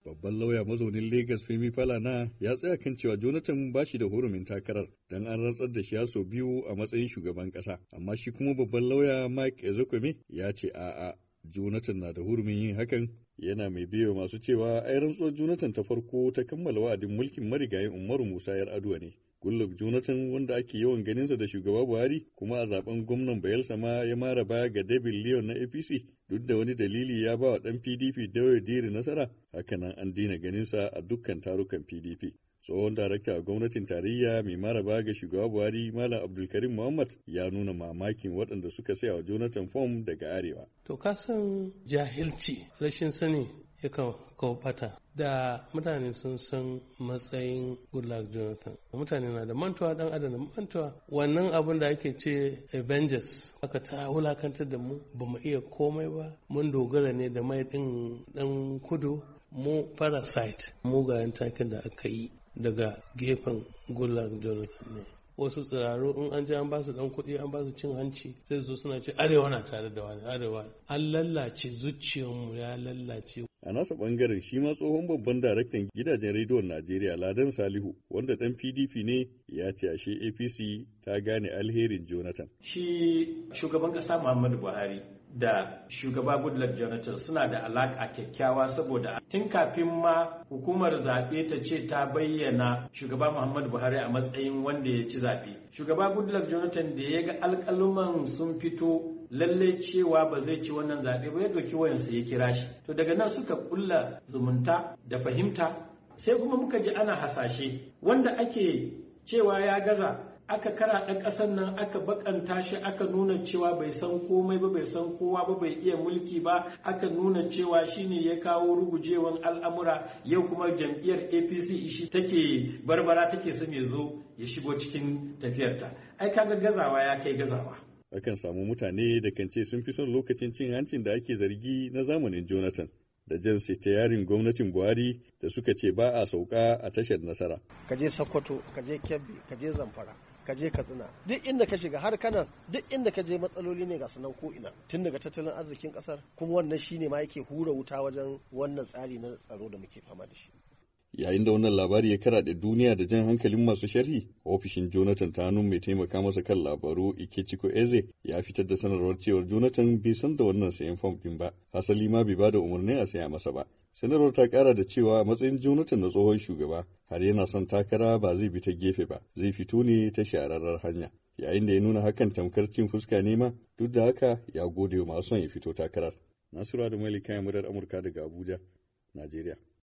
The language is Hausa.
Babban lauya mazaunin Legas Femi Falana ya tsaya kan cewa Jonathan ba shi da hurumin takarar don an rantsar da shi sau biyu a matsayin shugaban ƙasa. Amma shi kuma babban lauya Mike Ezekwemi ya ce a'a, Jonathan na da hurumin yin hakan, yana mai biyo masu cewa ai rantsuwar Jonathan ta farko ta kammala wa'adin mulkin marigayin Umaru Musa Yar'adua ne. Goodluck Jonathan, wanda ake yawan ganinsa da shugaba Buhari, kuma a zaben gwamnan Bayelsa ma ya mara baya ga David Leon na APC, duk da wani dalili ya ba wa ɗan PDP Dawo Diri nasara, hakanan an daina ganinsa a dukkan tarukan PDP. Tsohon darakta a gwamnatin tarayya mai mara baya ga shugaba Buhari, Malam Abdulkarim Muhammad, ya nuna mamakin waɗanda suka saya wa Jonathan fom daga Arewa. To ka san jahilci, rashin sani yakan kawo bata. Da mutane sun san matsayin Goodluck Jonathan. Mutane na da mantuwa, dan adam da mantuwa. Wannan abin da ake ce Avengers aka ta wulakantar da mu, ba mu iya komai ba. Mun dogara ne da mai ɗin ɗan kudu, mu parasite, mugayen takin da aka yi daga gefen Goodluck Jonathan ne. Wasu tsiraru in an je an ba su dan kuɗi an ba su cin hanci sai su suna ce arewa na tare da wani arewa. An lallace, zuciyarmu ya lallace. A nasa bangaren shi ma tsohon babban daraktan gidajen rediyon Najeriya Ladan Salihu, wanda dan PDP ne, ya ce ashe APC ta gane alherin Jonathan. Shi shugaban ƙasa Muhammadu Buhari da shugaba Goodluck Jonathan suna da alaƙa kyakkyawa, saboda tun kafin ma hukumar zaɓe ta ce ta bayyana shugaba Muhammadu Buhari a matsayin wanda ya ci zaɓe. Shugaba Goodluck Jonathan da ya ga alƙaluman sun fito lalle cewa ba zai ci wannan zaɓe ba, ya ɗauki wayansa ya kira shi. To daga nan suka ƙulla zumunta da fahimta, sai kuma muka ji ana hasashe wanda ake cewa ya gaza. Aka karaɗa ƙasar nan, aka bakanta shi, aka nuna cewa bai san komai ba, bai san kowa ba, bai iya mulki ba, aka nuna cewa shine ya kawo rugujewan al'amura. Yau kuma jam'iyyar APC shi take barbara, take son ya zo ya shigo cikin tafiyarta. Ai kaga gazawa ya kai gazawa. Akan samu mutane da kan ce sun fi son lokacin cin hancin da ake zargi na zamanin Jonathan, da jan ta yarin gwamnatin Buhari da suka ce ba a sauka a tashar nasara. Ka je Sokoto, ka je Kebbi, ka je Zamfara, ka je Katsina, duk inda ka shiga har Kanan, duk inda ka je matsaloli ne ga sanan ko ina, tun daga tattalin arzikin kasar, kuma wannan shine ma yake hura wuta wajen wannan tsari na tsaro da muke fama da shi. Yayin da wannan labari ya karaɗe duniya da jan hankalin masu sharhi, ofishin Jonathan ta hannun mai taimaka masa kan labaru Ikechukwu Eze ya fitar da sanarwar cewar Jonathan bai san da wannan sayan fom ɗin ba, hasali ma bai ba da umarni a saya masa ba. Sanarwar ta ƙara da cewa a matsayin Jonathan na tsohon shugaba, har yana son takara ba zai bi ta gefe ba, zai fito ne ta shahararrar hanya. Yayin da ya nuna hakan tamkar cin fuska ne ma, duk da haka ya gode wa masu son ya fito takarar. Nasiru Adamu Ali, kayan murar Amurka daga Abuja, Najeriya.